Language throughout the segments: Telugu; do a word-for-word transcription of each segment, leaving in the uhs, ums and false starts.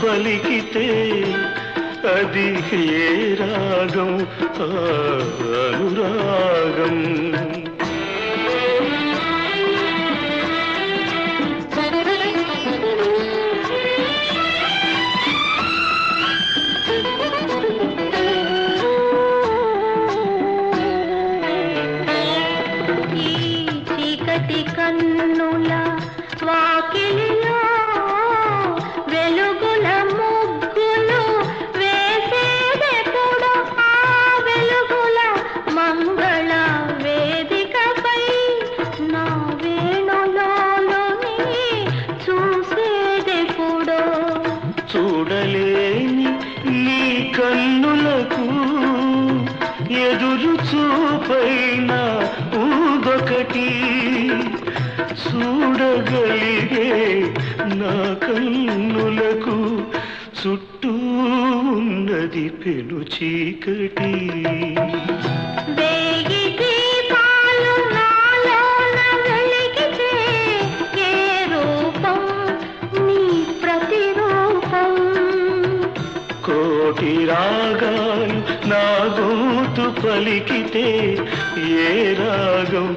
పలికితే అది ఏ రాగం అనురాగం. కన్నుల వాకిలిలో వెలుగుల ముగ్గులు వేసేదెప్పుడు ఆ వెలుగుల మంగళ వేదికపై నా వేణులోని చూసేదెప్పుడు. చూడలేని నీ కన్నులకు ఎదురు చూపైన ఊదొకటి, చూడగలిగే నా కన్నులకు చుట్టూ ఉన్నది పెను చీకటి. వేగి దీపాలు నాలోన వెలిగితే ఏ రూపం నీ ప్రతిరూపం. కోటి రాగాలు నా గోటు పలికితే ఏ రాగం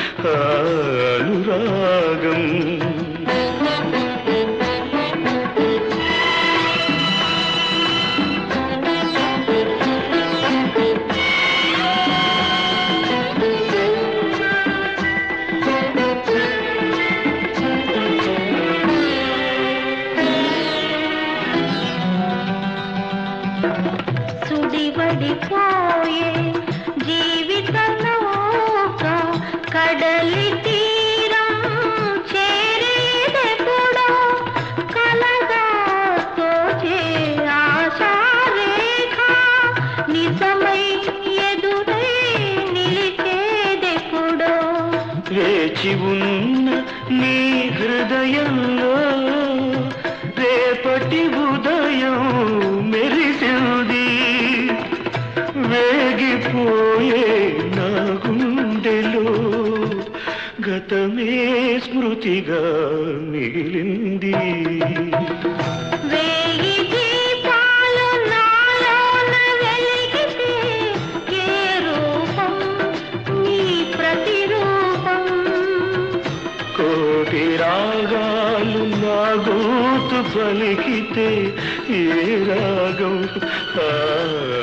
అనురాగం. సుడివడిపోయే జీవిత నౌక కడలి తీరం చేరేదెప్పుడో, కలగా తోచే ఆశారేఖ నిజమై ఎదురై నిలిచేదెప్పుడో. వేచి ఉన్న నీ హృదయంలో రేపటి ఉదయం మెరిసింది. వేగిపోయే నా గుండెలో గతమే స్మృతిగా మిగిలింది. వేయి దీపాలు నాలోన వెలిగితే ఏ రూపం నీ ప్రతిరూపం. కోటి రాగాలు నా గోటు పలికితే ఏ రాగం